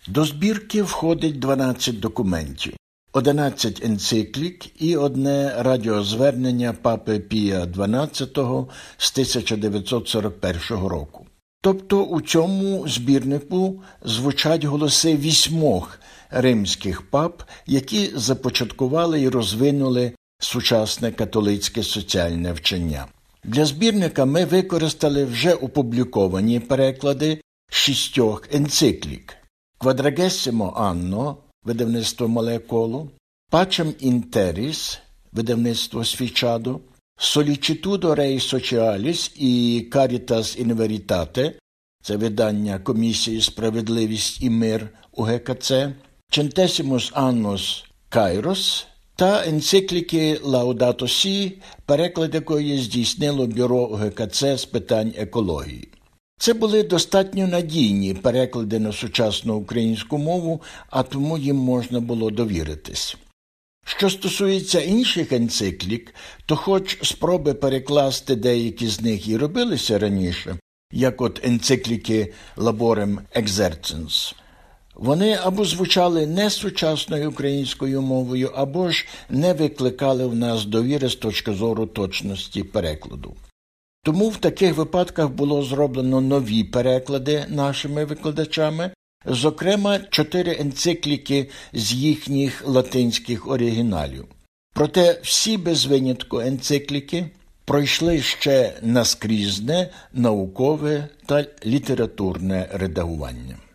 До збірки входить 12 документів, 11 енциклік і одне радіозвернення папи Пія XII з 1941 року. Тобто у цьому збірнику звучать голоси 8 римських пап, які започаткували і розвинули сучасне католицьке соціальне вчення. Для збірника ми використали вже опубліковані переклади 6 енциклік: Quadragesimo Anno, видавництво Мале Коло, Pacem in Terris, видавництво Свічадо, Sollicitudo Rei Socialis і Caritas in Veritate, це видання Комісії «Справедливість і мир» УГКЦ, Centesimus Annus Kairos та енцикліки Laudato Si, переклад якої здійснило Бюро УГКЦ з питань екології. Це були достатньо надійні переклади на сучасну українську мову, а тому їм можна було довіритись. Що стосується інших енциклік, то хоч спроби перекласти деякі з них і робилися раніше, як от енцикліки Laborem Exercens, вони або звучали не сучасною українською мовою, або ж не викликали в нас довіри з точки зору точності перекладу. Тому в таких випадках було зроблено нові переклади нашими викладачами, зокрема 4 енцикліки з їхніх латинських оригіналів. Проте всі без винятку енцикліки пройшли ще наскрізне, наукове та літературне редагування.